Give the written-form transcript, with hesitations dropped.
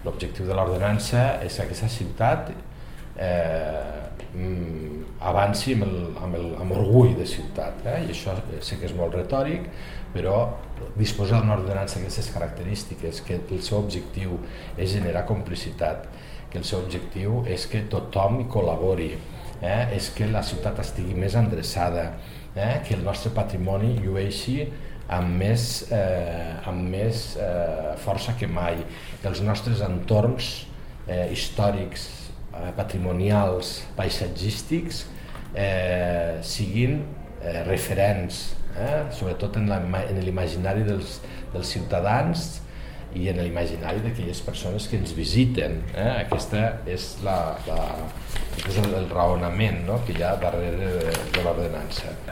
L'objectiu de l'ordenança és que aquesta ciutat avanci amb orgull de ciutat, i això sé que és molt retòric, però disposar d'una ordenança d'aquestes característiques, que el seu objectiu és generar complicitat, que el seu objectiu és que tothom hi col·labori, és que la ciutat estigui més endreçada, que el nostre patrimoni llueixi amb més força que mai, que els nostres entorns històrics, patrimonials, paisatgístics siguin referents, sobretot en l'imaginari dels ciutadans i en l'imaginari d'aquelles persones que ens visiten. Aquesta és el raonament que hi ha darrere de l'ordenança.